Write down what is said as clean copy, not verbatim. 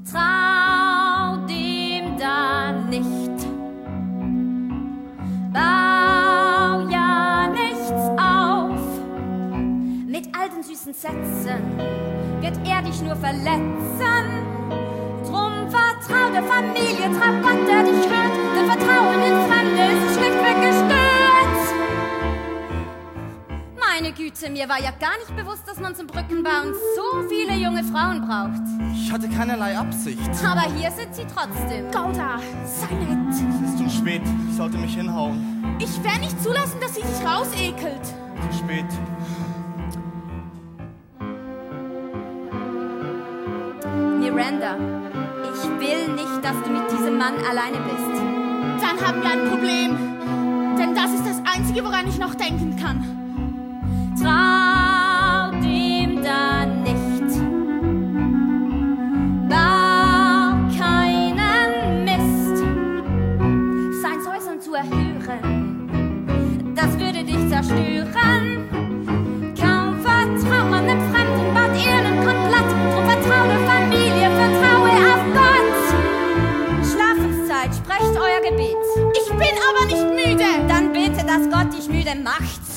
Trau dem da nicht. Bau ja nichts auf. Mit all den süßen Sätzen wird er dich nur verletzen. Drum vertrau der Familie, trau Gott, der dich hört. Denn Vertrauen in Fremde ist schlichtweg gestört. Meine Güte, mir war ja gar nicht bewusst, dass man zum Brückenbauen so viele junge Frauen braucht. Ich hatte keinerlei Absicht. Aber hier sind sie trotzdem. Gouda, sei nett. Es ist zu spät. Ich sollte mich hinhauen. Ich werde nicht zulassen, dass sie dich rausekelt. Zu spät. Miranda, ich will nicht, dass du mit diesem Mann alleine bist. Dann haben wir ein Problem. Denn das ist das Einzige, woran ich noch denken kann. Trau dem da nicht. Bau keinen Mist. Sein Säuseln zu erhören, das würde dich zerstören. Kaum vertraut man einem Fremden, baut Irren komplett. Drum vertrau der Familie, vertraue auf Gott. Schlafenszeit, sprecht euer Gebet. Ich bin aber nicht müde. Dann bete, dass Gott dich müde macht.